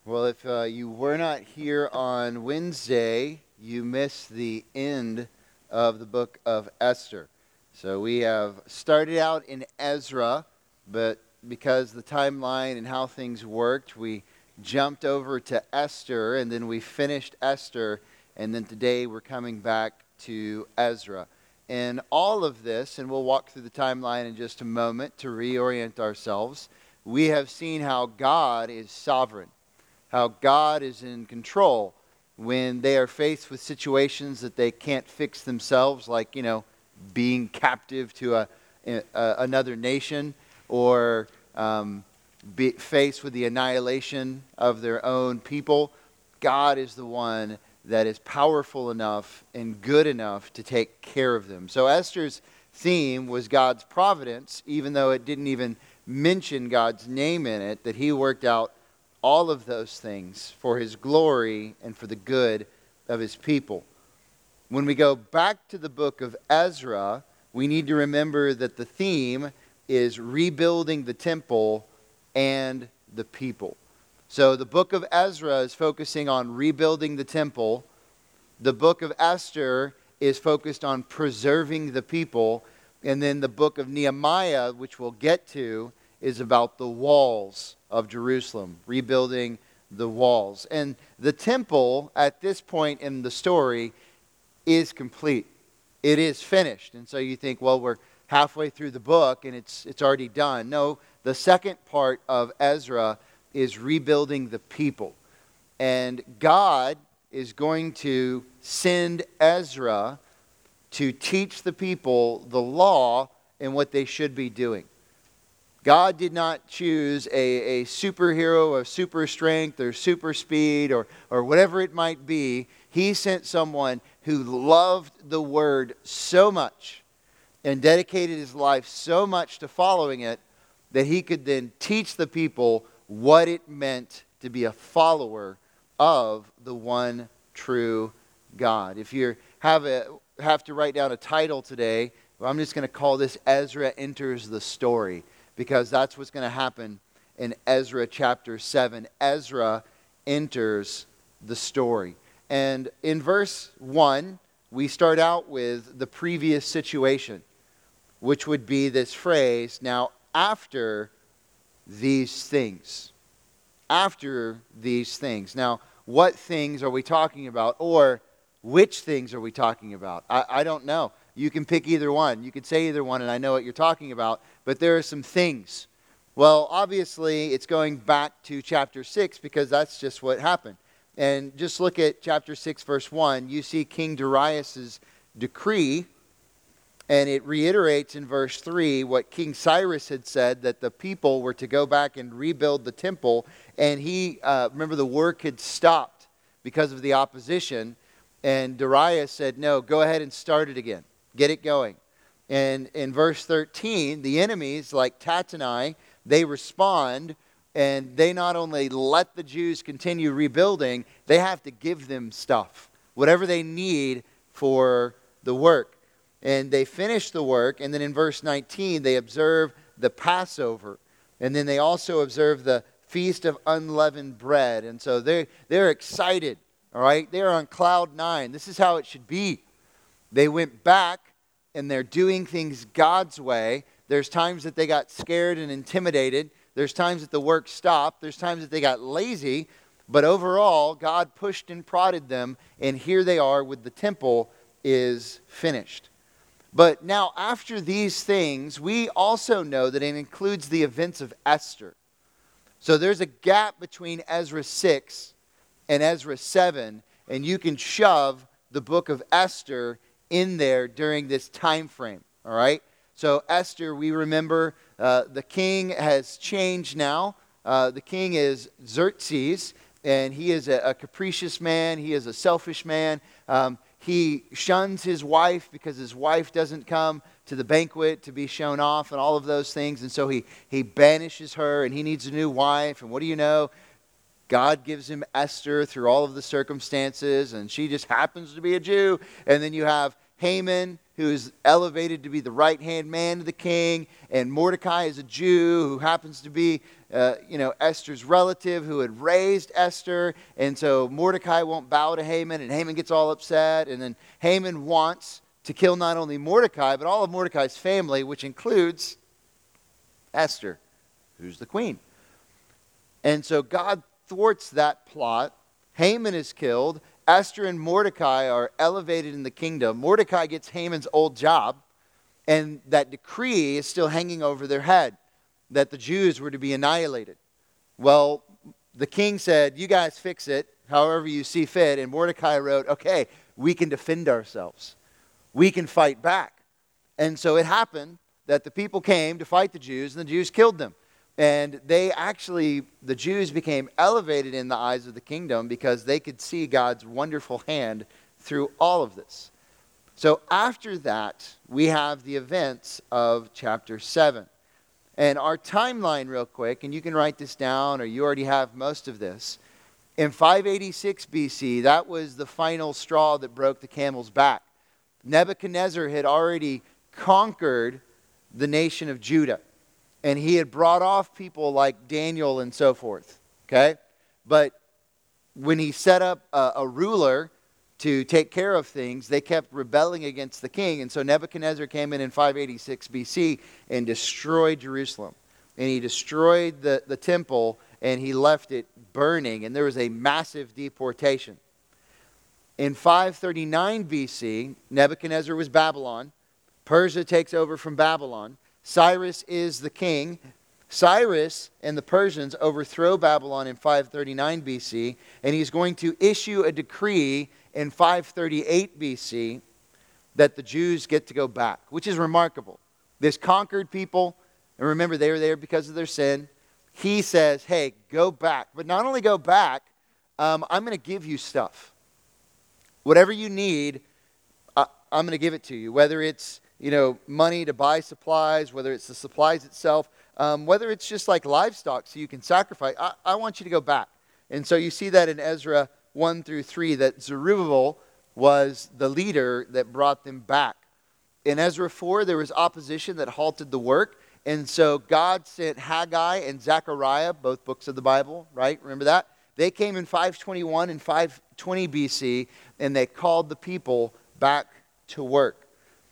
Well, if you were not here on Wednesday, you missed the end of the book of Esther. So we have started out in Ezra, but because the timeline and how things worked, we jumped over to Esther, and then we finished Esther, and then today we're coming back to Ezra. And all of this, and we'll walk through the timeline in just a moment to reorient ourselves, we have seen how God is sovereign, how God is in control when they are faced with situations that they can't fix themselves, like, being captive to another nation, or be faced with the annihilation of their own people. God is the one that is powerful enough and good enough to take care of them. So Esther's theme was God's providence, even though it didn't even mention God's name in it, that he worked out all of those things for his glory and for the good of his people. When we go back to the book of Ezra, we need to remember that the theme is rebuilding the temple and the people. So the book of Ezra is focusing on rebuilding the temple. The book of Esther is focused on preserving the people. And then the book of Nehemiah, which we'll get to, is about the walls of Jerusalem, rebuilding the walls. And the temple, at this point in the story, is complete. It is finished. And so you think, well, we're halfway through the book and it's already done. No, the second part of Ezra is rebuilding the people. And God is going to send Ezra to teach the people the law and what they should be doing. God did not choose a superhero of super strength or super speed or whatever it might be. He sent someone who loved the word so much and dedicated his life so much to following it that he could then teach the people what it meant to be a follower of the one true God. If you have to write down a title today, I'm just going to call this Ezra Enters the Story, because that's what's going to happen in Ezra chapter 7. Ezra enters the story. And in verse 1, we start out with the previous situation, which would be this phrase, now after these things. After these things. Now, what things are we talking about? Or which things are we talking about? I don't know. You can pick either one. You can say either one, and I know what you're talking about. But there are some things. Well, obviously, it's going back to chapter 6 because that's just what happened. And just look at chapter 6, verse 1. You see King Darius' decree, and it reiterates in verse 3 what King Cyrus had said, that the people were to go back and rebuild the temple. And remember, the work had stopped because of the opposition. And Darius said, no, go ahead and start it again. Get it going. And in verse 13, the enemies, like Tattenai, they respond, and they not only let the Jews continue rebuilding, they have to give them stuff, whatever they need for the work. And they finish the work, and then in verse 19, they observe the Passover. And then they also observe the Feast of Unleavened Bread. And so they're excited, all right? They're on cloud 9. This is how it should be. They went back, and they're doing things God's way. There's times that they got scared and intimidated. There's times that the work stopped. There's times that they got lazy. But overall, God pushed and prodded them, and here they are with the temple is finished. But now, after these things, we also know that it includes the events of Esther. So there's a gap between Ezra 6 and Ezra 7, and you can shove the book of Esther in there during this time frame, all right? So Esther, we remember the king has changed now. The king is Xerxes, and he is a capricious man. He is a selfish man. He shuns his wife because his wife doesn't come to the banquet to be shown off and all of those things. And so he banishes her, and he needs a new wife. And what do you know? God gives him Esther through all of the circumstances, and she just happens to be a Jew. And then you have Haman, who is elevated to be the right-hand man to the king, and Mordecai is a Jew who happens to be, Esther's relative who had raised Esther, and so Mordecai won't bow to Haman, and Haman gets all upset, and then Haman wants to kill not only Mordecai, but all of Mordecai's family, which includes Esther, who's the queen. And so God thwarts that plot. Haman is killed. Esther and Mordecai are elevated in the kingdom. Mordecai gets Haman's old job, and that decree is still hanging over their head, that the Jews were to be annihilated. Well, the king said, you guys fix it however you see fit, and Mordecai wrote, okay, we can defend ourselves. We can fight back. And so it happened that the people came to fight the Jews, and the Jews killed them. And the Jews became elevated in the eyes of the kingdom because they could see God's wonderful hand through all of this. So after that, we have the events of chapter 7. And our timeline real quick, and you can write this down or you already have most of this. In 586 BC, that was the final straw that broke the camel's back. Nebuchadnezzar had already conquered the nation of Judah. And he had brought off people like Daniel and so forth. Okay? But when he set up a ruler to take care of things, they kept rebelling against the king. And so Nebuchadnezzar came in 586 BC and destroyed Jerusalem. And he destroyed the temple and he left it burning. And there was a massive deportation. In 539 BC, Nebuchadnezzar was Babylon. Persia takes over from Babylon. Cyrus is the king. Cyrus and the Persians overthrow Babylon in 539 BC, and he's going to issue a decree in 538 BC that the Jews get to go back, which is remarkable. This conquered people, and remember they were there because of their sin, he says, hey, go back. But not only go back, I'm going to give you stuff. Whatever you need, I'm going to give it to you, whether it's money to buy supplies, whether it's the supplies itself, whether it's just like livestock so you can sacrifice. I want you to go back. And so you see that in Ezra 1 through 3, that Zerubbabel was the leader that brought them back. In Ezra 4, there was opposition that halted the work. And so God sent Haggai and Zechariah, both books of the Bible, right? Remember that? They came in 521 and 520 BC, and they called the people back to work.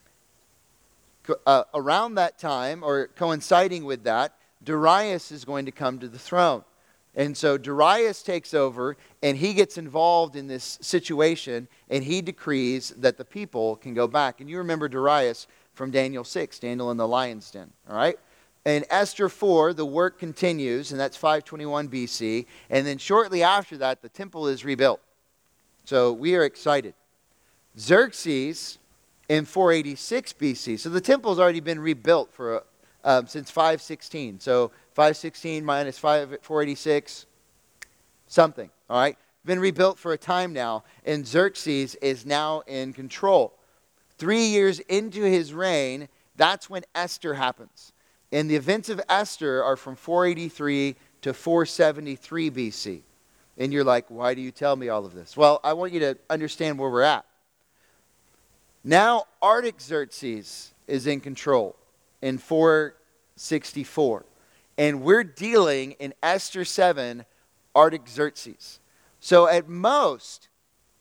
Around that time, or coinciding with that, Darius is going to come to the throne. And so Darius takes over, and he gets involved in this situation, and he decrees that the people can go back. And you remember Darius from Daniel 6, Daniel in the lion's den, all right? In Esther 4, the work continues, and that's 521 BC. And then shortly after that, the temple is rebuilt. So we are excited. Xerxes in 486 BC. So the temple's already been rebuilt since 516. So 516 minus 486, something, all right? Been rebuilt for a time now, and Xerxes is now in control. 3 years into his reign, that's when Esther happens. And the events of Esther are from 483 to 473 BC. And you're like, why do you tell me all of this? Well, I want you to understand where we're at. Now Artaxerxes is in control in 464. And we're dealing in Esther 7, Artaxerxes. So at most,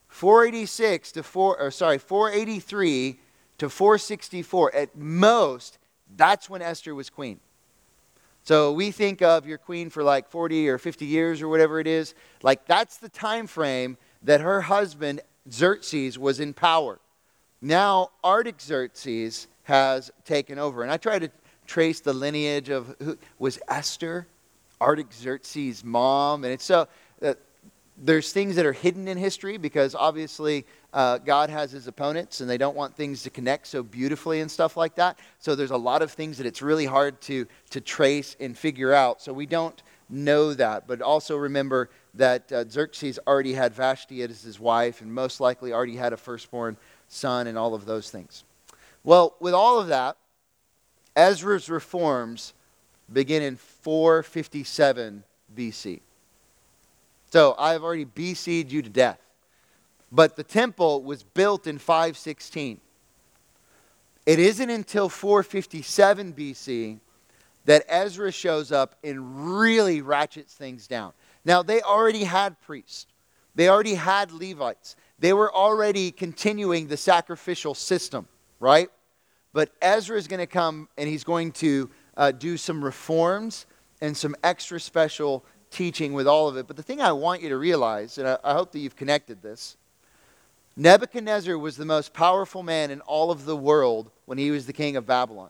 483 to 464, at most, that's when Esther was queen. So we think of your queen for like 40 or 50 years or whatever it is. Like that's the time frame that her husband Xerxes was in power. Now Artaxerxes has taken over. And I try to trace the lineage of who was Esther, Artaxerxes' mom. And it's so there's things that are hidden in history because obviously God has his opponents and they don't want things to connect so beautifully and stuff like that. So there's a lot of things that it's really hard to trace and figure out. So we don't know that. But also remember that Xerxes already had Vashti as his wife and most likely already had a firstborn son and all of those things. Well, with all of that, Ezra's reforms begin in 457 BC. So I've already BC'd you to death. But the temple was built in 516. It isn't until 457 BC that Ezra shows up and really ratchets things down. Now, they already had priests. They already had Levites. They were already continuing the sacrificial system, right? But Ezra is going to come and he's going to do some reforms and some extra special teaching with all of it. But the thing I want you to realize, and I hope that you've connected this, Nebuchadnezzar was the most powerful man in all of the world when he was the king of Babylon.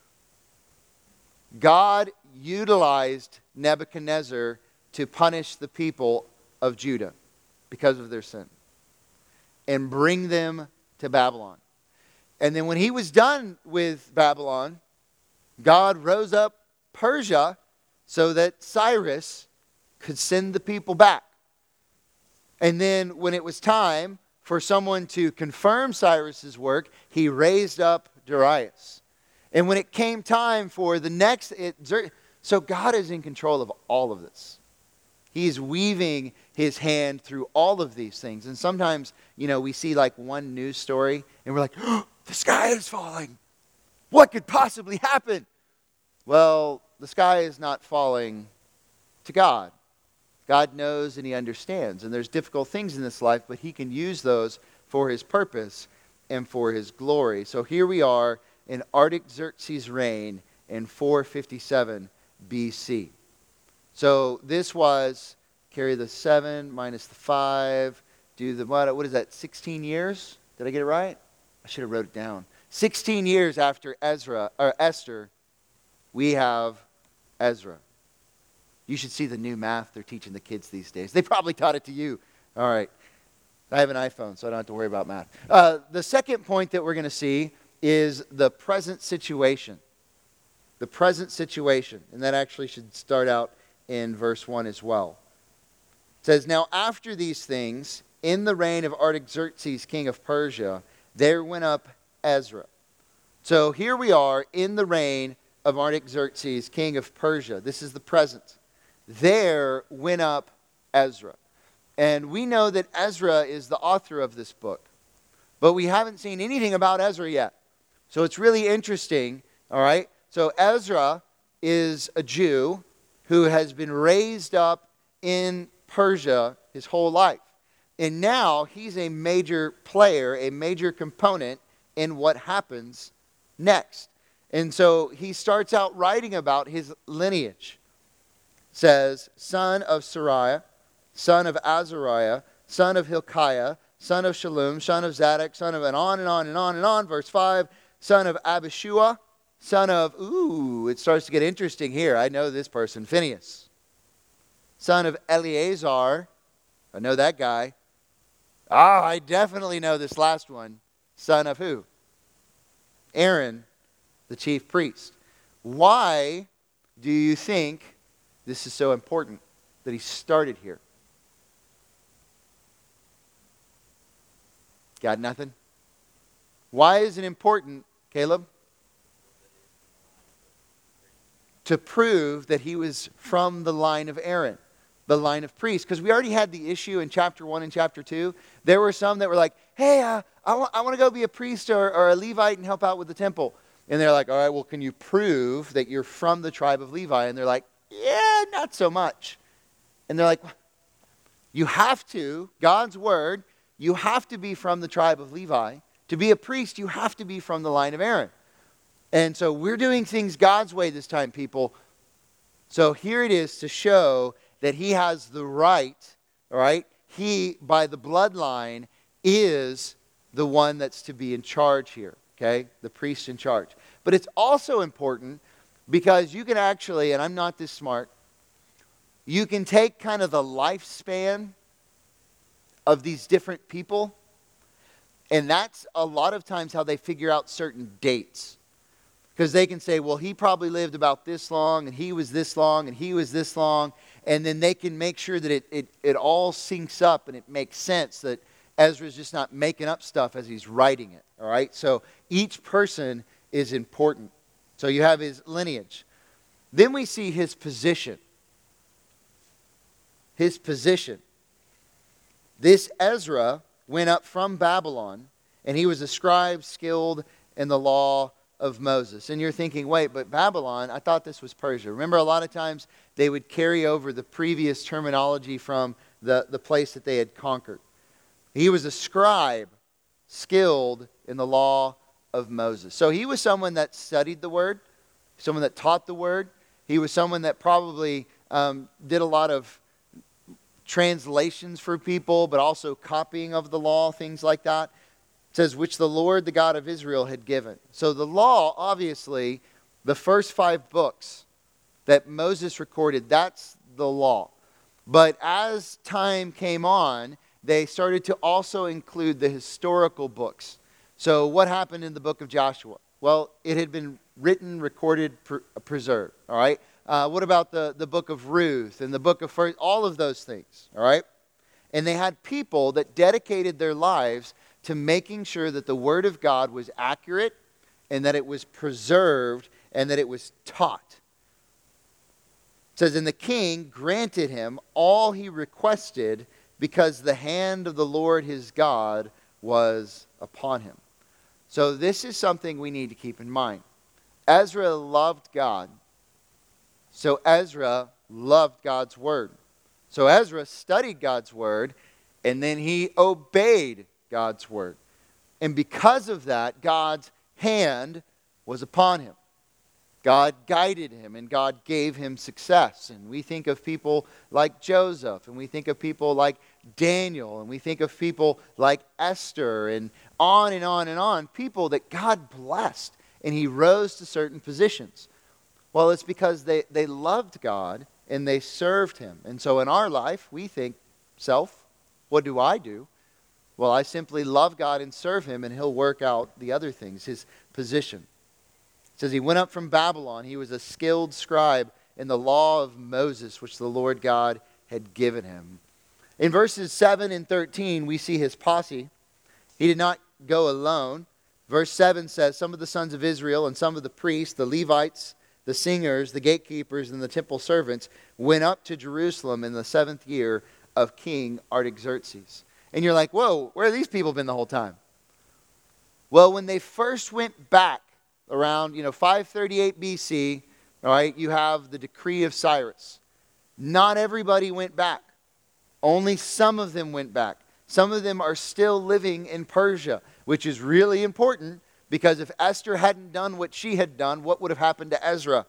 God utilized Nebuchadnezzar to punish the people of Judah because of their sin and bring them to Babylon. And then when he was done with Babylon, God rose up Persia so that Cyrus could send the people back. And then when it was time for someone to confirm Cyrus's work, he raised up Darius. And when it came time for the next... So God is in control of all of this. He's weaving his hand through all of these things. And sometimes, we see like one news story and we're like, oh, the sky is falling. What could possibly happen? Well, the sky is not falling to God. God knows and he understands. And there's difficult things in this life, but he can use those for his purpose and for his glory. So here we are in Artaxerxes' reign in 457 BC. So this was, carry the 7 minus the 5, do the, what is that, 16 years? Did I get it right? I should have wrote it down. 16 years after Esther, we have Ezra. You should see the new math they're teaching the kids these days. They probably taught it to you. All right. I have an iPhone, so I don't have to worry about math. The second point that we're going to see is the present situation. The present situation. And that actually should start out in verse 1 as well. It says, now after these things, in the reign of Artaxerxes, king of Persia, there went up Ezra. So here we are in the reign of Artaxerxes, king of Persia. This is the present. There went up Ezra. And we know that Ezra is the author of this book. But we haven't seen anything about Ezra yet. So it's really interesting, all right? So Ezra is a Jew who has been raised up in Persia his whole life. And now he's a major player, a major component in what happens next. And so he starts out writing about his lineage. It says, son of Sariah, son of Azariah, son of Hilkiah, son of Shalom, son of Zadok, son of, and on and on and on and on. Verse 5, son of Abishua, son of, it starts to get interesting here. I know this person, Phinehas. Son of Eleazar, I know that guy. I definitely know this last one. Son of who? Aaron, the chief priest. Why do you think this is so important that he started here? Got nothing? Why is it important, Caleb? To prove that he was from the line of Aaron, the line of priests. Because we already had the issue in chapter 1 and chapter 2. There were some that were like, hey, I want to go be a priest or a Levite and help out with the temple. And they're like, all right, well, can you prove that you're from the tribe of Levi? And they're like, yeah, not so much. And they're like, you have to, God's word, you have to be from the tribe of Levi. To be a priest, you have to be from the line of Aaron. And so we're doing things God's way this time, people. So here it is to show that he has the right, all right? He, by the bloodline, is the one that's to be in charge here, okay? The priest in charge. But it's also important because you can actually, and I'm not this smart, you can take kind of the lifespan of these different people, and that's a lot of times how they figure out certain dates. Because they can say, well, he probably lived about this long, and he was this long, and he was this long. And then they can make sure that it all syncs up and it makes sense that Ezra's just not making up stuff as he's writing it. All right? So each person is important. So you have his lineage. Then we see his position. His position. This Ezra went up from Babylon, and he was a scribe skilled in the law of Moses. And you're thinking, wait, but Babylon, I thought this was Persia. Remember, a lot of times they would carry over the previous terminology from the place that they had conquered. He was a scribe, skilled in the law of Moses. So he was someone that studied the word, someone that taught the word. He was someone that probably did a lot of translations for people, but also copying of the law, things like that. It says, which the Lord, the God of Israel, had given. So the law, obviously, the first 5 books that Moses recorded, that's the law. But as time came on, they started to also include the historical books. So what happened in the book of Joshua? Well, it had been written, recorded, preserved. All right. What about the book of Ruth and the book of First? All of those things. All right. And they had people that dedicated their lives to making sure that the Word of God was accurate and that it was preserved and that it was taught. It says, and the king granted him all he requested because the hand of the Lord his God was upon him. So this is something we need to keep in mind. Ezra loved God. So Ezra loved God's Word. So Ezra studied God's Word, and then he obeyed God's Word. And because of that, God's hand was upon him. God guided him, and God gave him success. And we think of people like Joseph, and we think of people like Daniel, and we think of people like Esther, and on and on and on. People that God blessed, and he rose to certain positions. Well, it's because they loved God, and they served him. And so in our life, we think, self, what do I do? Well, I simply love God and serve him, and he'll work out the other things, his position. It says he went up from Babylon. He was a skilled scribe in the law of Moses, which the Lord God had given him. In verses 7 and 13, we see his posse. He did not go alone. Verse 7 says, some of the sons of Israel and some of the priests, the Levites, the singers, the gatekeepers, and the temple servants went up to Jerusalem in the 7th year of King Artaxerxes. And you're like, whoa, where have these people been the whole time? Well, when they first went back around 538 BC, all right, you have the decree of Cyrus. Not everybody went back. Only some of them went back. Some of them are still living in Persia, which is really important because if Esther hadn't done what she had done, what would have happened to Ezra?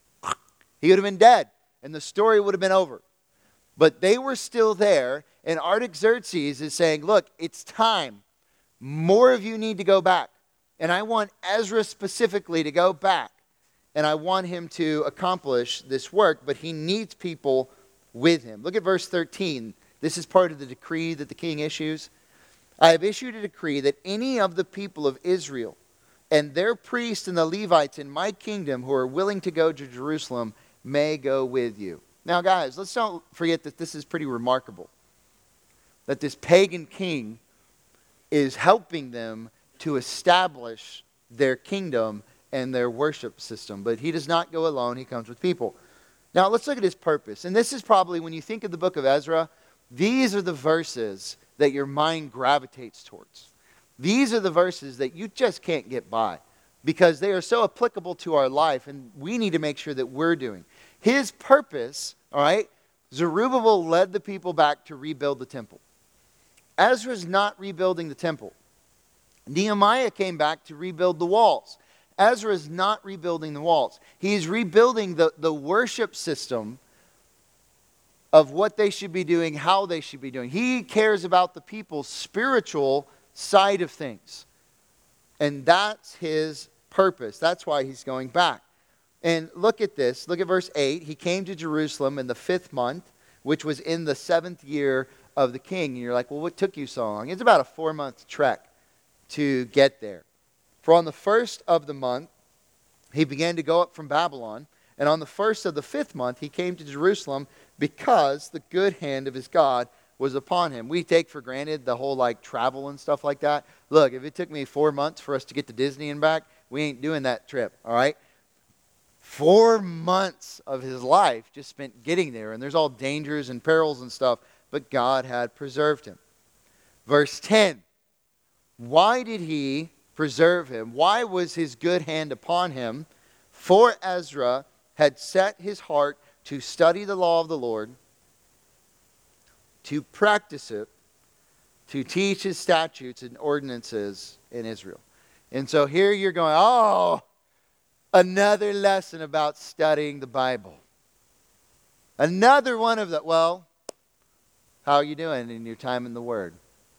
He would have been dead, and the story would have been over. But they were still there, and Artaxerxes is saying, look, it's time. More of you need to go back. And I want Ezra specifically to go back. And I want him to accomplish this work, but he needs people with him. Look at verse 13. This is part of the decree that the king issues. I have issued a decree that any of the people of Israel and their priests and the Levites in my kingdom who are willing to go to Jerusalem may go with you. Now, guys, let's don't forget that this is pretty remarkable. That this pagan king is helping them to establish their kingdom and their worship system. But he does not go alone. He comes with people. Now, let's look at his purpose. And this is probably, when you think of the book of Ezra, these are the verses that your mind gravitates towards. These are the verses that you just can't get by because they are so applicable to our life, and we need to make sure that we're doing. His purpose, all right, Zerubbabel led the people back to rebuild the temple. Ezra's not rebuilding the temple. Nehemiah came back to rebuild the walls. Ezra is not rebuilding the walls. He's rebuilding the worship system of what they should be doing, how they should be doing. He cares about the people's spiritual side of things. And that's his purpose. That's why he's going back. And look at this. Look at verse 8. He came to Jerusalem in the 5th month, which was in the 7th year of the king. And you're like, well, what took you so long? It's about a 4-month trek to get there. For on the 1st of the month, he began to go up from Babylon. And on the 1st of the 5th month, he came to Jerusalem because the good hand of his God was upon him. We take for granted the whole travel and stuff like that. Look, if it took me 4 months for us to get to Disney and back, we ain't doing that trip, all right? 4 months of his life just spent getting there. And there's all dangers and perils and stuff. But God had preserved him. Verse 10. Why did he preserve him? Why was his good hand upon him? For Ezra had set his heart to study the law of the Lord, to practice it, to teach his statutes and ordinances in Israel. And so here you're going, oh, another lesson about studying the Bible. Another one of the, well, how are you doing in your time in the Word?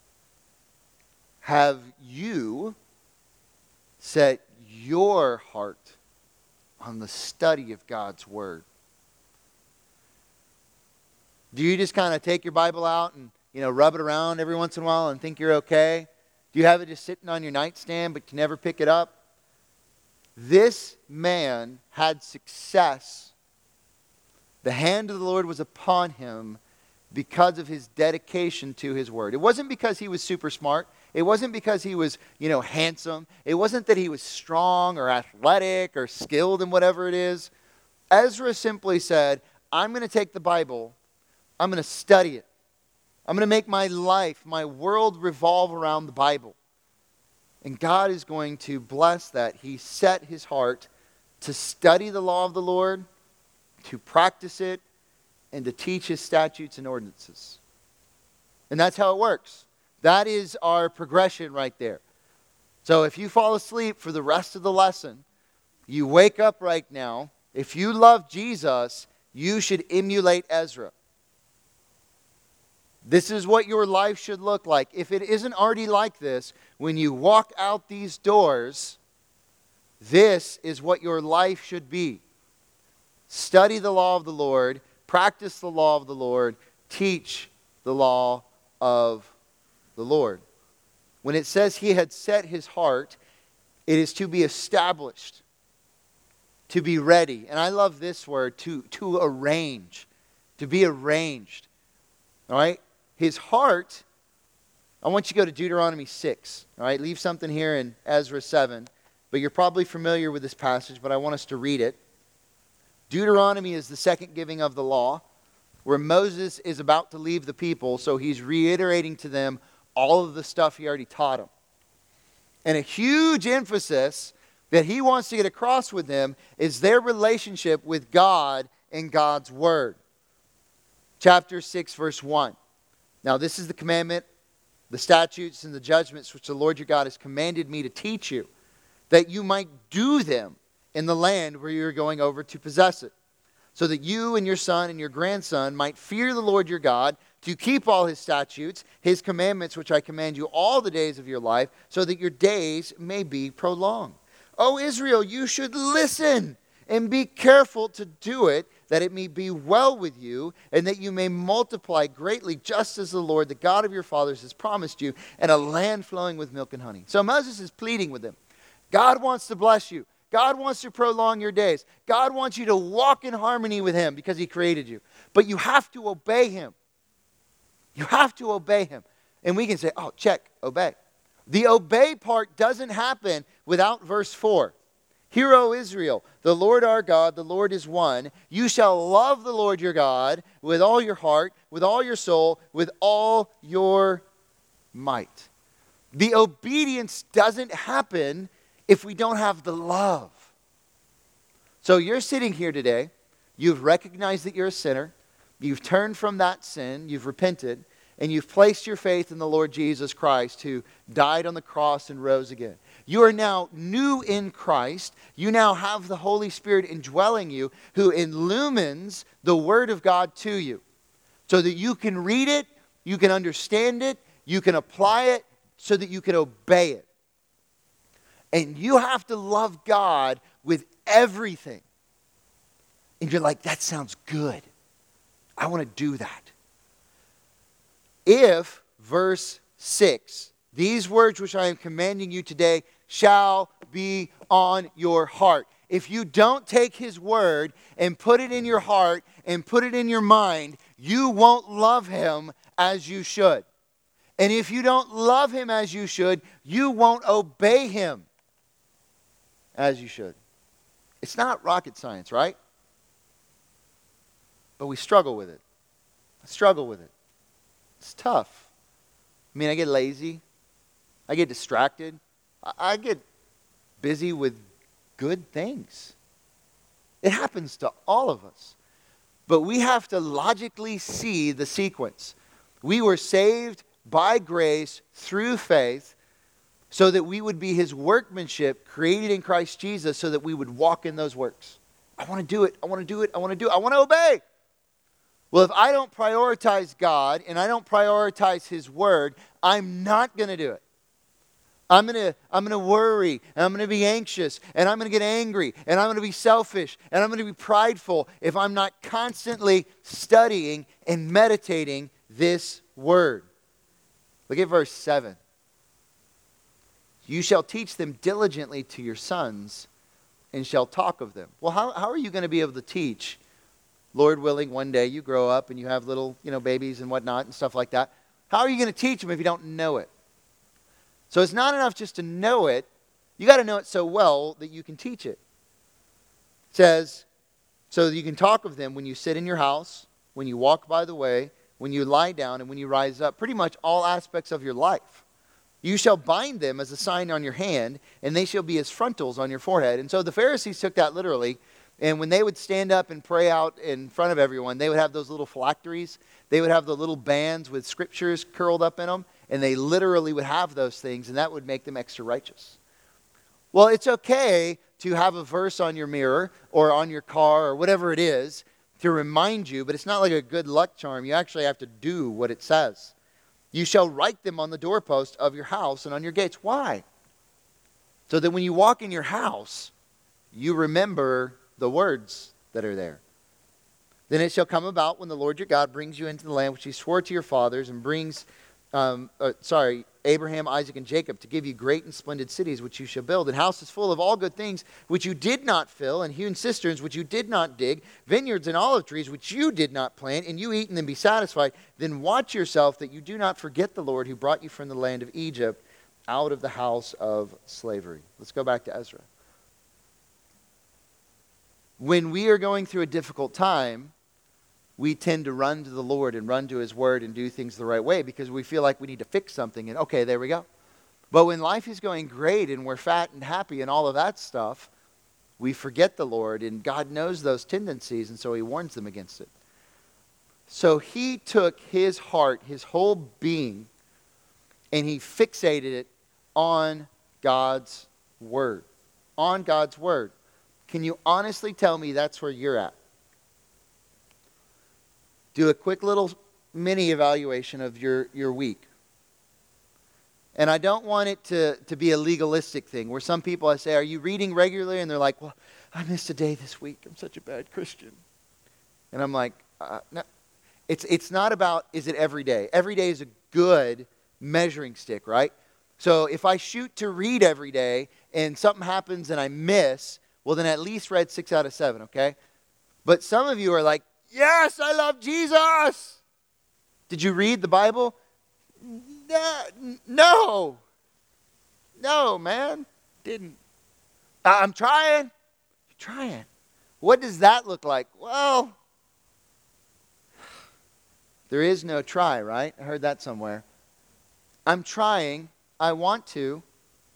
Have you set your heart on the study of God's Word? Do you just kind of take your Bible out and, rub it around every once in a while and think you're okay? Do you have it just sitting on your nightstand but you never pick it up? This man had success. The hand of the Lord was upon him because of his dedication to his word. It wasn't because he was super smart. It wasn't because he was, handsome. It wasn't that he was strong or athletic or skilled in whatever it is. Ezra simply said, I'm going to take the Bible, I'm going to study it. I'm going to make my life, my world revolve around the Bible. And God is going to bless that. He set his heart to study the law of the Lord, to practice it, and to teach his statutes and ordinances. And that's how it works. That is our progression right there. So if you fall asleep for the rest of the lesson, you wake up right now. If you love Jesus, you should emulate Ezra. This is what your life should look like. If it isn't already like this, when you walk out these doors, this is what your life should be. Study the law of the Lord, practice the law of the Lord, teach the law of the Lord. When it says he had set his heart, it is to be established, to be ready. And I love this word, to arrange, to be arranged. All right? His heart, I want you to go to Deuteronomy 6. All right? Leave something here in Ezra 7. But you're probably familiar with this passage, but I want us to read it. Deuteronomy is the second giving of the law, where Moses is about to leave the people, so he's reiterating to them all of the stuff he already taught them. And a huge emphasis that he wants to get across with them is their relationship with God and God's Word. Chapter 6, verse 1. Now this is the commandment, the statutes, and the judgments which the Lord your God has commanded me to teach you, that you might do them in the land where you are going over to possess it, so that you and your son and your grandson might fear the Lord your God, to keep all his statutes, his commandments, which I command you all the days of your life, so that your days may be prolonged. O Israel, you should listen and be careful to do it, that it may be well with you, and that you may multiply greatly, just as the Lord, the God of your fathers, has promised you, and a land flowing with milk and honey. So Moses is pleading with them. God wants to bless you. God wants to prolong your days. God wants you to walk in harmony with him because he created you. But you have to obey him. You have to obey him. And we can say, oh, check, obey. The obey part doesn't happen without verse 4. Hear, O Israel, the Lord our God, the Lord is one. You shall love the Lord your God with all your heart, with all your soul, with all your might. The obedience doesn't happen if we don't have the love. So you're sitting here today. You've recognized that you're a sinner. You've turned from that sin. You've repented. And you've placed your faith in the Lord Jesus Christ, who died on the cross and rose again. You are now new in Christ. You now have the Holy Spirit indwelling you, who illumines the Word of God to you, so that you can read it, you can understand it, you can apply it, so that you can obey it. And you have to love God with everything. And you're like, that sounds good. I want to do that. If, verse 6, these words which I am commanding you today shall be on your heart. If you don't take his word and put it in your heart and put it in your mind, you won't love him as you should. And if you don't love him as you should, you won't obey him as you should. It's not rocket science, right? But we struggle with it. I struggle with it. It's tough. I mean, I get lazy. I get distracted. I get busy with good things. It happens to all of us. But we have to logically see the sequence. We were saved by grace through faith so that we would be his workmanship created in Christ Jesus so that we would walk in those works. I want to do it. I want to do it. I want to do it. I want to obey. Well, if I don't prioritize God and I don't prioritize his word, I'm not going to do it. I'm going to worry, and I'm going to be anxious, and I'm going to get angry, and I'm going to be selfish, and I'm going to be prideful if I'm not constantly studying and meditating this word. Look at verse 7. You shall teach them diligently to your sons, and shall talk of them. Well, how are you going to be able to teach? Lord willing, one day you grow up and you have little, babies and whatnot and stuff like that. How are you going to teach them if you don't know it? So it's not enough just to know it. You got to know it so well that you can teach it. It says, so that you can talk of them when you sit in your house, when you walk by the way, when you lie down, and when you rise up. Pretty much all aspects of your life. You shall bind them as a sign on your hand, and they shall be as frontals on your forehead. And so the Pharisees took that literally. And when they would stand up and pray out in front of everyone, they would have those little phylacteries. They would have the little bands with scriptures curled up in them. And they literally would have those things, and that would make them extra righteous. Well, it's okay to have a verse on your mirror or on your car or whatever it is to remind you, but it's not like a good luck charm. You actually have to do what it says. You shall write them on the doorpost of your house and on your gates. Why? So that when you walk in your house, you remember the words that are there. Then it shall come about when the Lord your God brings you into the land which he swore to your fathers and brings Abraham, Isaac, and Jacob, to give you great and splendid cities which you shall build, and houses full of all good things which you did not fill, and hewn cisterns which you did not dig, vineyards and olive trees which you did not plant, and you eat and then be satisfied. Then watch yourself that you do not forget the Lord who brought you from the land of Egypt out of the house of slavery. Let's go back to Ezra. When we are going through a difficult time, we tend to run to the Lord and run to his word and do things the right way because we feel like we need to fix something and okay, there we go. But when life is going great and we're fat and happy and all of that stuff, we forget the Lord, and God knows those tendencies, and so he warns them against it. So he took his heart, his whole being, and he fixated it on God's word. On God's word. Can you honestly tell me that's where you're at? Do a quick little mini evaluation of your week. And I don't want it to be a legalistic thing where some people I say, are you reading regularly? And they're like, well, I missed a day this week. I'm such a bad Christian. And I'm like, no. It's not about, is it every day? Every day is a good measuring stick, right? So if I shoot to read every day and something happens and I miss, well, then at least read 6 out of 7, okay? But some of you are like, yes, I love Jesus. Did you read the Bible? No. No, man. Didn't. I'm trying. You're trying. What does that look like? Well, there is no try, right? I heard that somewhere. I'm trying. I want to.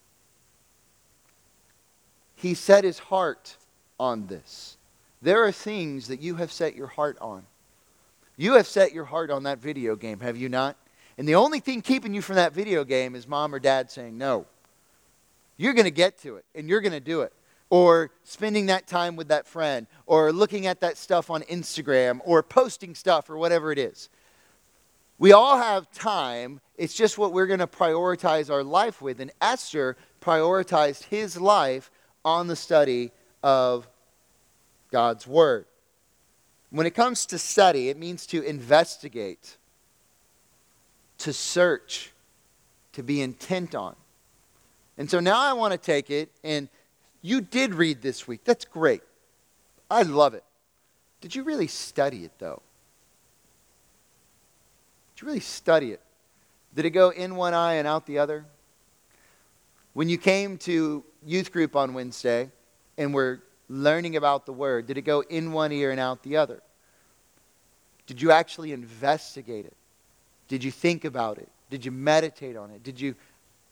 He set his heart on this. There are things that you have set your heart on. You have set your heart on that video game, have you not? And the only thing keeping you from that video game is mom or dad saying no. You're going to get to it, and you're going to do it. Or spending that time with that friend, or looking at that stuff on Instagram, or posting stuff, or whatever it is. We all have time. It's just what we're going to prioritize our life with. And Esther prioritized his life on the study of God's word. When it comes to study, it means to investigate, to search, to be intent on. And so now I want to take it, and you did read this week. That's great. I love it. Did you really study it, though? Did you really study it? Did it go in one eye and out the other? When you came to youth group on Wednesday and were learning about the word, did it go in one ear and out the other? Did you actually investigate it? Did you think about it? Did you meditate on it? Did you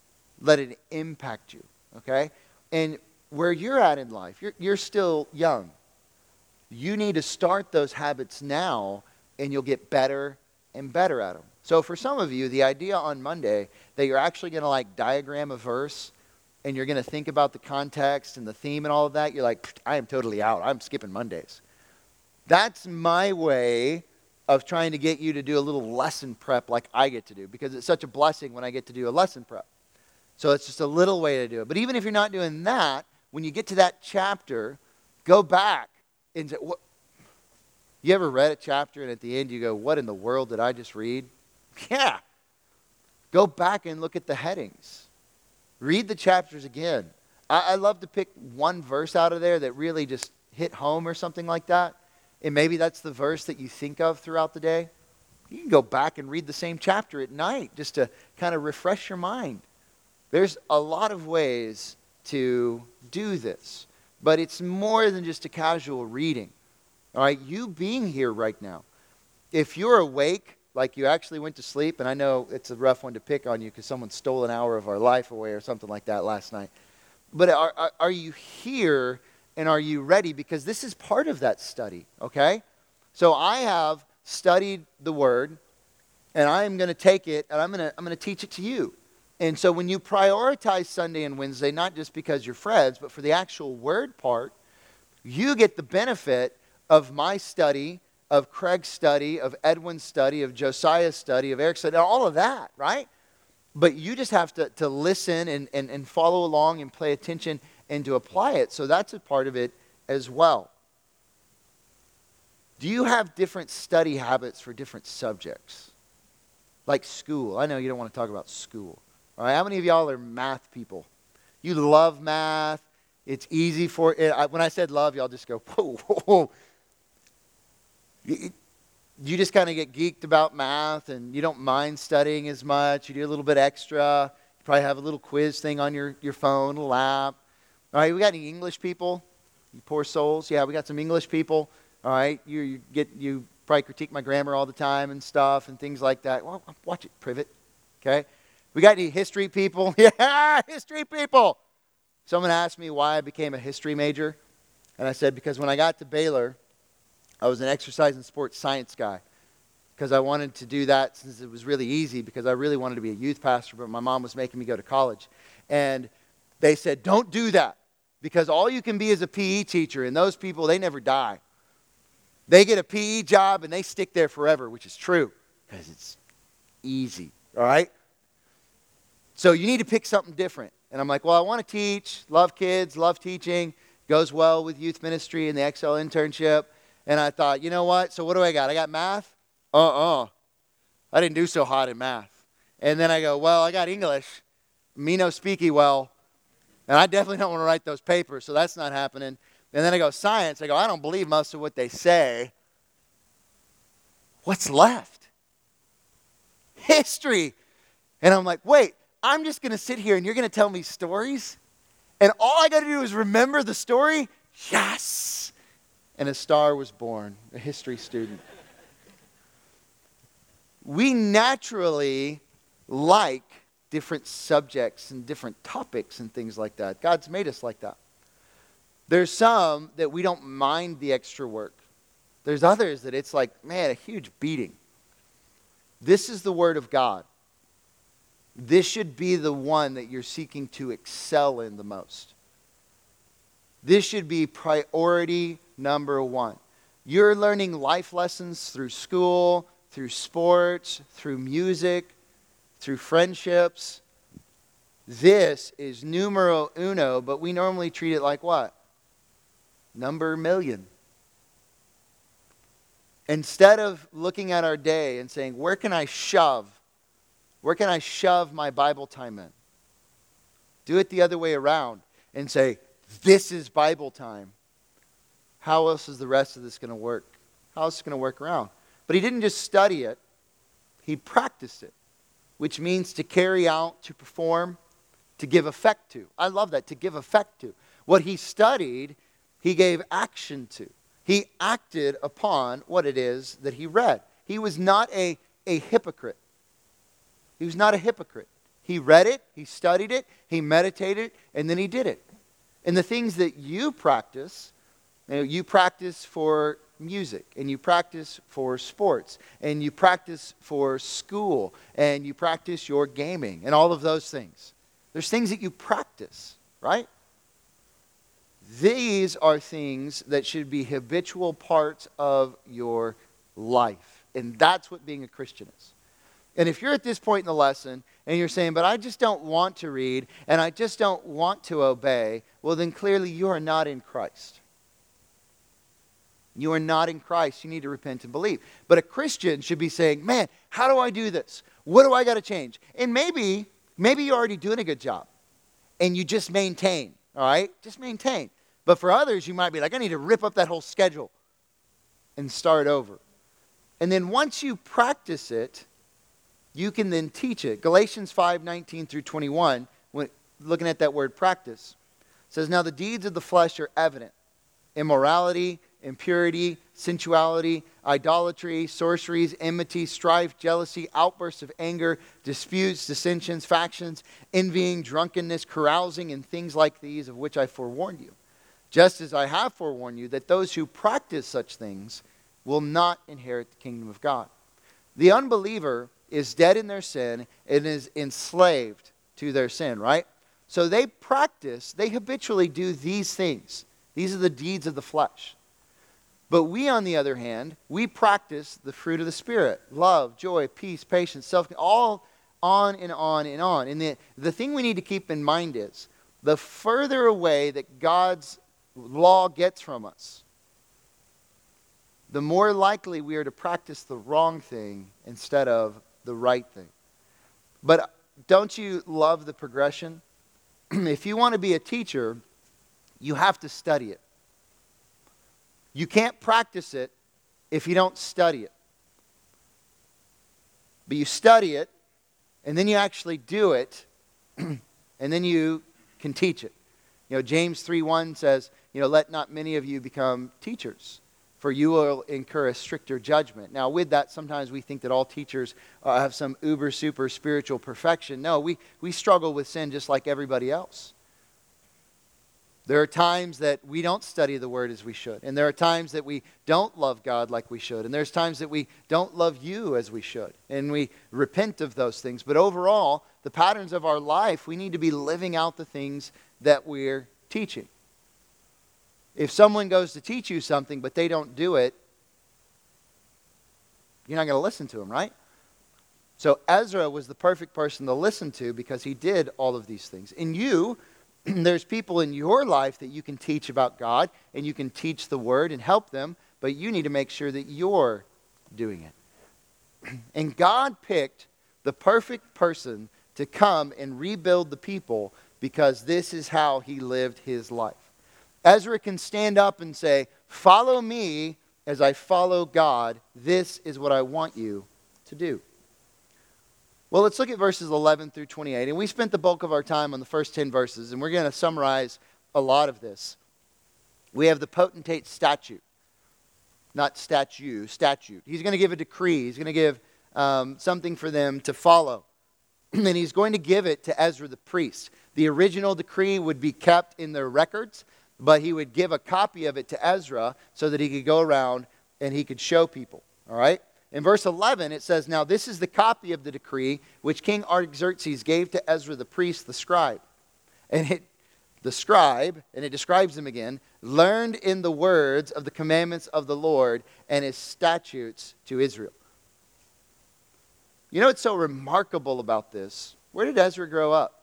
Let it impact you, okay? And where you're at in life, you're still young. You need to start those habits now, and you'll get better and better at them. So for some of you, the idea on Monday that you're actually going to like diagram a verse and you're going to think about the context and the theme and all of that, you're like, I am totally out. I'm skipping Mondays. That's my way of trying to get you to do a little lesson prep like I get to do, because it's such a blessing when I get to do a lesson prep. So it's just a little way to do it. But even if you're not doing that, when you get to that chapter, go back and say, what? You ever read a chapter and at the end you go, what in the world did I just read? Yeah. Go back and look at the headings. Read the chapters again. I love to pick one verse out of there that really just hit home or something like that. And maybe that's the verse that you think of throughout the day. You can go back and read the same chapter at night just to kind of refresh your mind. There's a lot of ways to do this. But it's more than just a casual reading. All right, you being here right now. If you're awake, like you actually went to sleep, and I know it's a rough one to pick on you because someone stole an hour of our life away or something like that last night. But are you here and are you ready? Because this is part of that study, okay? So I have studied the Word, and I am going to take it, and I'm going to teach it to you. And so when you prioritize Sunday and Wednesday, not just because you're friends, but for the actual Word part, you get the benefit of my study, of Craig's study, of Edwin's study, of Josiah's study, of Eric's study, all of that, right? But you just have to listen and follow along and pay attention and to apply it. So that's a part of it as well. Do you have different study habits for different subjects? Like school. I know you don't want to talk about school. All right, how many of y'all are math people? You love math. It's easy for it. When I said love, y'all just go, whoa, whoa, whoa. You just kind of get geeked about math and you don't mind studying as much. You do a little bit extra. You probably have a little quiz thing on your phone, a little app. All right, we got any English people? You poor souls. Yeah, we got some English people. All right, you probably critique my grammar all the time and stuff and things like that. Well, watch it, Privet. Okay. We got any history people? Yeah, history people. Someone asked me why I became a history major. And I said, because when I got to Baylor, I was an exercise and sports science guy. Because I wanted to do that since it was really easy, because I really wanted to be a youth pastor, but my mom was making me go to college. And they said, don't do that. Because all you can be is a PE teacher, and those people, they never die. They get a PE job, and they stick there forever, which is true, because it's easy, all right? So you need to pick something different. And I'm like, well, I want to teach, love kids, love teaching, goes well with youth ministry and the XL internship. And I thought, you know what? So what do I got? I got math? I didn't do so hot in math. And then I go, well, I got English. Me no speaky well. And I definitely don't want to write those papers, so that's not happening. And then I go, science. I go, I don't believe most of what they say. What's left? History. And I'm like, wait, I'm just going to sit here and you're going to tell me stories? And all I got to do is remember the story? Yes. And a star was born, a history student. We naturally like different subjects and different topics and things like that. God's made us like that. There's some that we don't mind the extra work. There's others that it's like, man, a huge beating. This is the Word of God. This should be the one that you're seeking to excel in the most. This should be priority number one. You're learning life lessons through school, through sports, through music, through friendships. This is numero uno, but we normally treat it like what? Number million. Instead of looking at our day and saying, where can I shove my Bible time in? Do it the other way around and say, this is Bible time. How else is the rest of this going to work? How else is it going to work around? But he didn't just study it. He practiced it, which means to carry out, to perform, to give effect to. I love that, to give effect to. What he studied, he gave action to. He acted upon what it is that he read. He was not a hypocrite. He was not a hypocrite. He read it, he studied it, he meditated, and then he did it. And the things that you practice for music, and you practice for sports, and you practice for school, and you practice your gaming, and all of those things. There's things that you practice, right? These are things that should be habitual parts of your life. And that's what being a Christian is. And if you're at this point in the lesson and you're saying, but I just don't want to read and I just don't want to obey, well, then clearly you are not in Christ. You are not in Christ. You need to repent and believe. But a Christian should be saying, man, how do I do this? What do I got to change? And maybe you're already doing a good job and you just maintain, all right? Just maintain. But for others, you might be like, I need to rip up that whole schedule and start over. And then once you practice it, you can then teach it. Galatians 5:19 through 21, when looking at that word practice, says, now the deeds of the flesh are evident. Immorality, impurity, sensuality, idolatry, sorceries, enmity, strife, jealousy, outbursts of anger, disputes, dissensions, factions, envying, drunkenness, carousing, and things like these of which I forewarned you. Just as I have forewarned you that those who practice such things will not inherit the kingdom of God. The unbeliever is dead in their sin and is enslaved to their sin, right? So they habitually do these things. These are the deeds of the flesh. But we, on the other hand, we practice the fruit of the Spirit. Love, joy, peace, patience, all on and on and on. And the thing we need to keep in mind is, the further away that God's law gets from us, the more likely we are to practice the wrong thing instead of the right thing. But don't you love the progression? If you want to be a teacher, you have to study it. You can't practice it if you don't study it. But you study it, and then you actually do it, and then you can teach it. James 3:1 says, let not many of you become teachers, for you will incur a stricter judgment. Now, with that, sometimes we think that all teachers have some uber, super spiritual perfection. No, we struggle with sin just like everybody else. There are times that we don't study the Word as we should. And there are times that we don't love God like we should. And there's times that we don't love you as we should. And we repent of those things. But overall, the patterns of our life, we need to be living out the things that we're teaching. If someone goes to teach you something, but they don't do it, you're not going to listen to them, right? So Ezra was the perfect person to listen to because he did all of these things. And you, there's people in your life that you can teach about God and you can teach the Word and help them, but you need to make sure that you're doing it. And God picked the perfect person to come and rebuild the people because this is how he lived his life. Ezra can stand up and say, follow me as I follow God. This is what I want you to do. Well, let's look at verses 11 through 28. And we spent the bulk of our time on the first 10 verses, and we're going to summarize a lot of this. We have the potentate statute. Not statute. He's going to give a decree. He's going to give something for them to follow. And he's going to give it to Ezra the priest. The original decree would be kept in their records, but he would give a copy of it to Ezra so that he could go around and he could show people. All right? In verse 11, it says, now this is the copy of the decree which King Artaxerxes gave to Ezra the priest, the scribe. And it describes him again, learned in the words of the commandments of the Lord and his statutes to Israel. You know what's so remarkable about this? Where did Ezra grow up?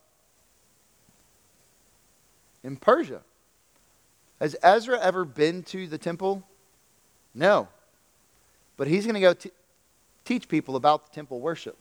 In Persia. Has Ezra ever been to the temple? No. But he's going to go teach people about the temple worship.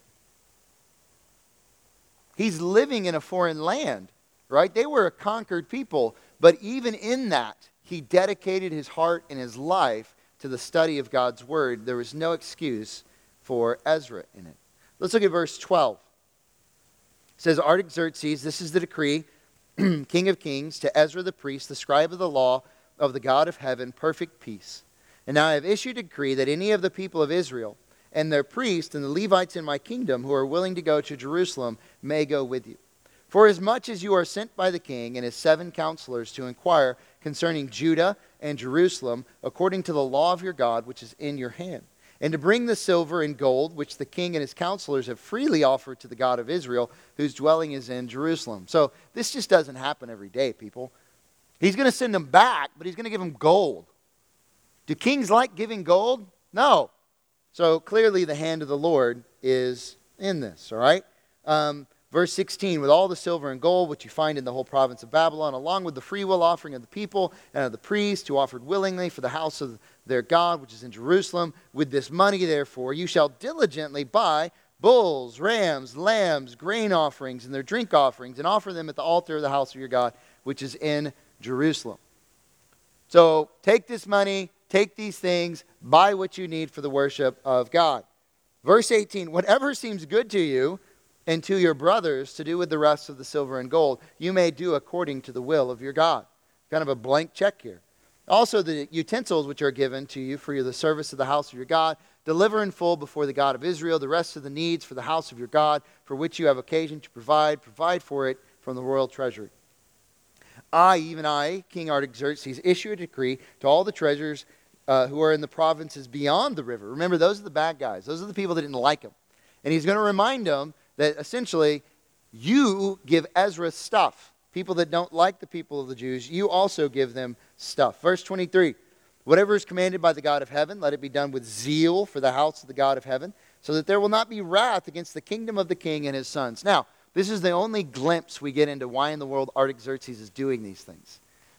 He's living in a foreign land, right? They were a conquered people. But even in that, he dedicated his heart and his life to the study of God's word. There was no excuse for Ezra in it. Let's look at verse 12. It says, Artaxerxes, this is the decree, King of Kings, to Ezra the priest, the scribe of the law of the God of heaven, perfect peace. And now I have issued a decree that any of the people of Israel, and their priests and the Levites in my kingdom who are willing to go to Jerusalem may go with you. For as much as you are sent by the king and his 7 counselors to inquire concerning Judah and Jerusalem, according to the law of your God, which is in your hand, and to bring the silver and gold, which the king and his counselors have freely offered to the God of Israel, whose dwelling is in Jerusalem. So this just doesn't happen every day, people. He's going to send them back, but he's going to give them gold. Do kings like giving gold? No. So clearly the hand of the Lord is in this, all right? Verse 16, with all the silver and gold which you find in the whole province of Babylon, along with the freewill offering of the people and of the priests who offered willingly for the house of their God, which is in Jerusalem, with this money, therefore, you shall diligently buy bulls, rams, lambs, grain offerings, and their drink offerings, and offer them at the altar of the house of your God, which is in Jerusalem. So take this money, take these things, buy what you need for the worship of God. Verse 18, whatever seems good to you and to your brothers to do with the rest of the silver and gold, you may do according to the will of your God. Kind of a blank check here. Also the utensils which are given to you for the service of the house of your God, deliver in full before the God of Israel the rest of the needs for the house of your God, for which you have occasion to provide for it from the royal treasury. Even I, King Artaxerxes, issue a decree to all the treasurers who are in the provinces beyond the river. Remember, those are the bad guys. Those are the people that didn't like him. And he's going to remind them that essentially you give Ezra stuff. People that don't like the people of the Jews, you also give them stuff. Verse 23, whatever is commanded by the God of heaven, let it be done with zeal for the house of the God of heaven, so that there will not be wrath against the kingdom of the king and his sons. Now, this is the only glimpse we get into why in the world Artaxerxes is doing these things.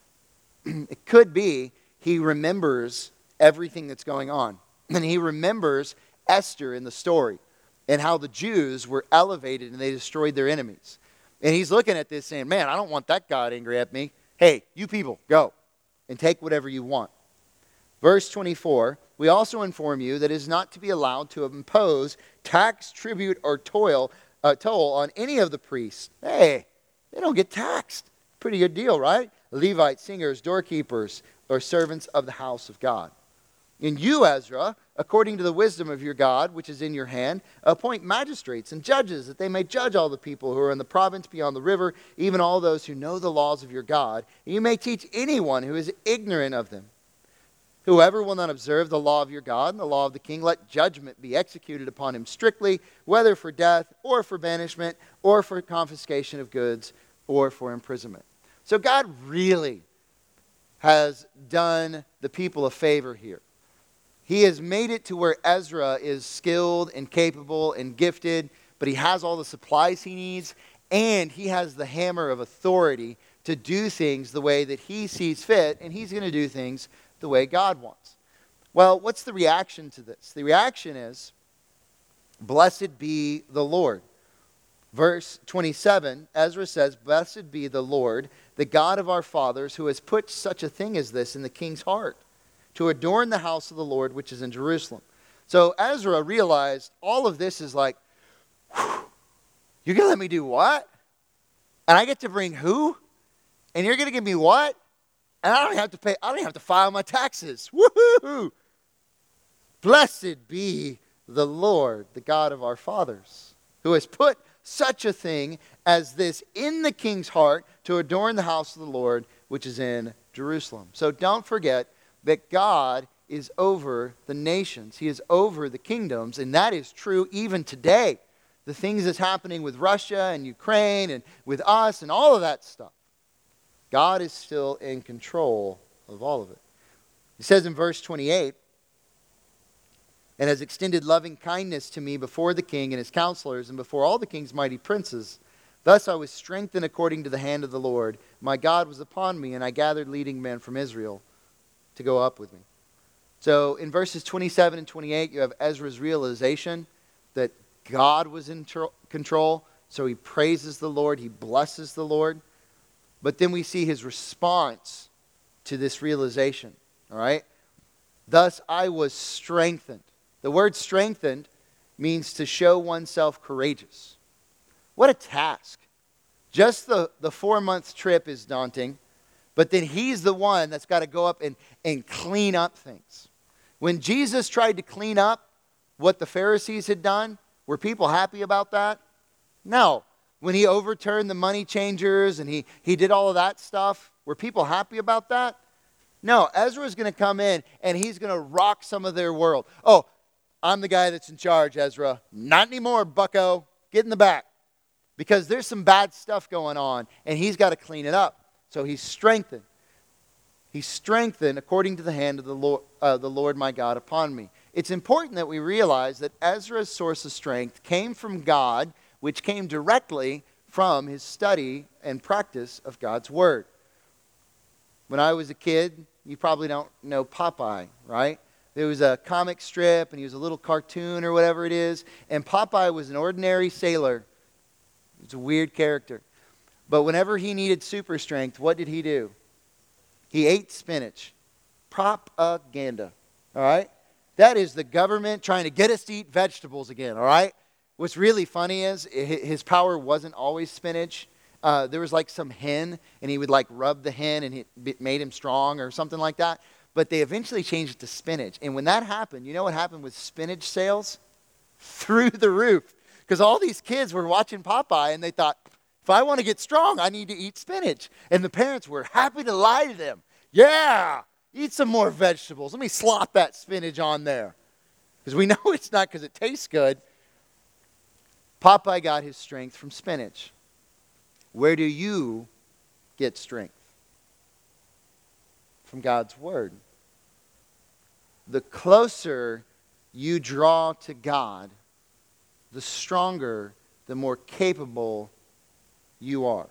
It could be he remembers everything that's going on. And he remembers Esther in the story and how the Jews were elevated and they destroyed their enemies. And he's looking at this saying, man, I don't want that God angry at me. Hey, you people, go and take whatever you want. Verse 24, we also inform you that it is not to be allowed to impose tax, tribute, or toll on any of the priests. Hey, they don't get taxed. Pretty good deal, right? Levites, singers, doorkeepers, or servants of the house of God. And you, Ezra, according to the wisdom of your God, which is in your hand, appoint magistrates and judges, that they may judge all the people who are in the province beyond the river, even all those who know the laws of your God. And you may teach anyone who is ignorant of them. Whoever will not observe the law of your God and the law of the king, let judgment be executed upon him strictly, whether for death or for banishment or for confiscation of goods or for imprisonment. So God really has done the people a favor here. He has made it to where Ezra is skilled and capable and gifted, but he has all the supplies he needs, and he has the hammer of authority to do things the way that he sees fit, and he's going to do things the way God wants. Well, what's the reaction to this? The reaction is, blessed be the Lord. Verse 27, Ezra says, blessed be the Lord, the God of our fathers, who has put such a thing as this in the king's heart, to adorn the house of the Lord, which is in Jerusalem. So Ezra realized all of this is like, you're going to let me do what? And I get to bring who? And you're going to give me what? And I don't have to pay, I don't have to file my taxes. Woohoo! Blessed be the Lord, the God of our fathers, who has put such a thing as this in the king's heart to adorn the house of the Lord, which is in Jerusalem. So don't forget that God is over the nations. He is over the kingdoms, and that is true even today. The things that's happening with Russia and Ukraine and with us and all of that stuff. God is still in control of all of it. He says in verse 28, and has extended loving kindness to me before the king and his counselors and before all the king's mighty princes. Thus I was strengthened according to the hand of the Lord. My God was upon me, and I gathered leading men from Israel to go up with me. So in verses 27 and 28, you have Ezra's realization that God was in control. So he praises the Lord. He blesses the Lord. But then we see his response to this realization. All right? Thus I was strengthened. The word strengthened means to show oneself courageous. What a task. Just the 4-month trip is daunting. But then he's the one that's got to go up and clean up things. When Jesus tried to clean up what the Pharisees had done? Were people happy about that? No. When he overturned the money changers and he did all of that stuff, were people happy about that? No. Ezra is going to come in and he's going to rock some of their world. Oh, I'm the guy that's in charge, Ezra. Not anymore, bucko. Get in the back. Because there's some bad stuff going on and he's got to clean it up. So he's strengthened. He's strengthened according to the hand of the Lord my God upon me. It's important that we realize that Ezra's source of strength came from God, which came directly from his study and practice of God's Word. When I was a kid, you probably don't know Popeye, right? There was a comic strip and he was a little cartoon or whatever it is. And Popeye was an ordinary sailor. He was a weird character. But whenever he needed super strength, what did he do? He ate spinach. Propaganda. All right? That is the government trying to get us to eat vegetables again. All right? What's really funny is his power wasn't always spinach. There was like some hen, and he would like rub the hen, and it made him strong or something like that. But they eventually changed it to spinach. And when that happened, you know what happened with spinach sales? Through the roof. Because all these kids were watching Popeye, and they thought, if I want to get strong, I need to eat spinach. And the parents were happy to lie to them. Yeah, eat some more vegetables. Let me slop that spinach on there. Because we know it's not because it tastes good. Popeye got his strength from spinach. Where do you get strength? From God's Word. The closer you draw to God, the stronger, the more capable you are.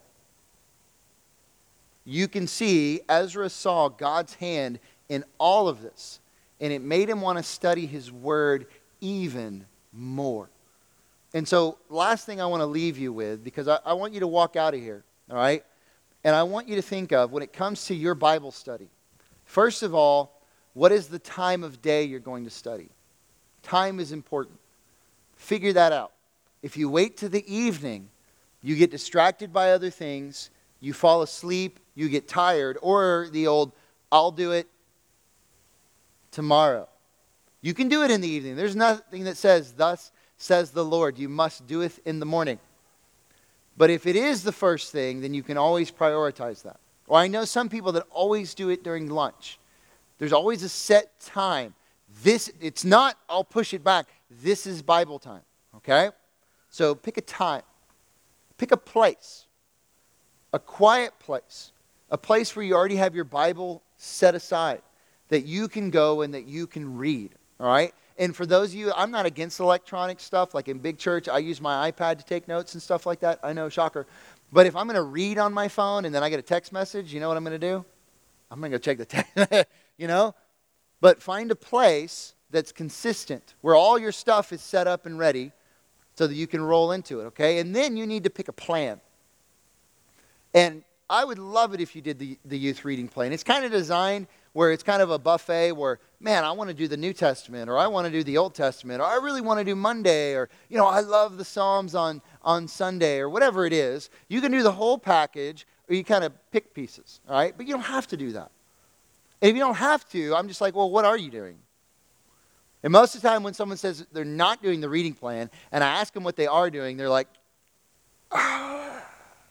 You can see Ezra saw God's hand in all of this, and it made him want to study his Word even more. And so, last thing I want to leave you with, because I want you to walk out of here, all right? And I want you to think of, when it comes to your Bible study, first of all, what is the time of day you're going to study? Time is important. Figure that out. If you wait to the evening, you get distracted by other things, you fall asleep, you get tired, or the old, I'll do it tomorrow. You can do it in the evening. There's nothing that says, thus says the Lord, you must do it in the morning. But if it is the first thing, then you can always prioritize that. Or I know some people that always do it during lunch. There's always a set time. It's not, I'll push it back. This is Bible time, okay? So pick a time. Pick a place. A quiet place. A place where you already have your Bible set aside. That you can go and that you can read, all right? And for those of you, I'm not against electronic stuff. Like in big church, I use my iPad to take notes and stuff like that. I know, shocker. But if I'm going to read on my phone and then I get a text message, you know what I'm going to do? I'm going to go check the text, you know? But find a place that's consistent, where all your stuff is set up and ready so that you can roll into it, okay? And then you need to pick a plan. And I would love it if you did the youth reading plan. It's kind of designed where it's kind of a buffet where, man, I want to do the New Testament, or I want to do the Old Testament, or I really want to do Monday, or, you know, I love the Psalms on Sunday, or whatever it is. You can do the whole package, or you kind of pick pieces, all right? But you don't have to do that. And if you don't have to, I'm just like, well, what are you doing? And most of the time when someone says they're not doing the reading plan, and I ask them what they are doing, they're like, ah.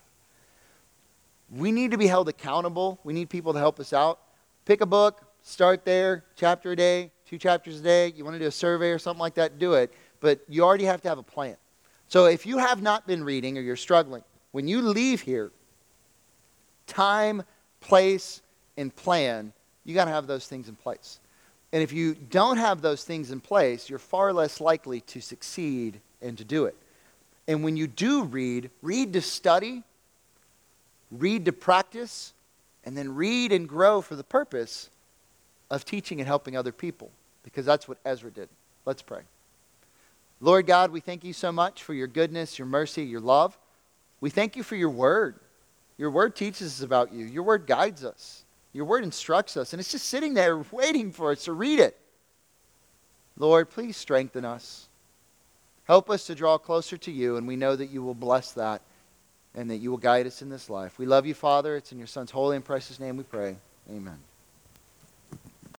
We need to be held accountable. We need people to help us out. Pick a book, start there, chapter a day, 2 chapters a day. You want to do a survey or something like that, do it. But you already have to have a plan. So if you have not been reading or you're struggling, when you leave here, time, place, and plan, you got to have those things in place. And if you don't have those things in place, you're far less likely to succeed and to do it. And when you do read to study, read to practice, and then read and grow for the purpose of teaching and helping other people. Because that's what Ezra did. Let's pray. Lord God, we thank you so much for your goodness, your mercy, your love. We thank you for your word. Your word teaches us about you. Your word guides us. Your word instructs us. And it's just sitting there waiting for us to read it. Lord, please strengthen us. Help us to draw closer to you, and we know that you will bless that and that you will guide us in this life. We love you, Father. It's in your Son's holy and precious name we pray. Amen.